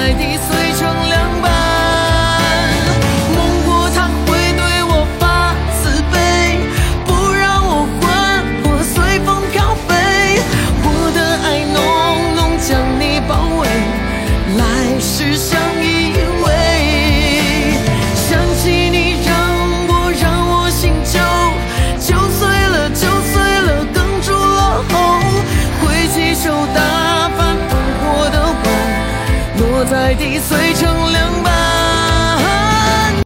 在地碎成两半。梦过他会对我发慈悲，不让我魂魄随风飘飞。我的爱浓浓将你包围，来世相依偎。想起你让我心就碎了，就碎了，哽住了喉。挥起手打翻烽火的碗，落在地碎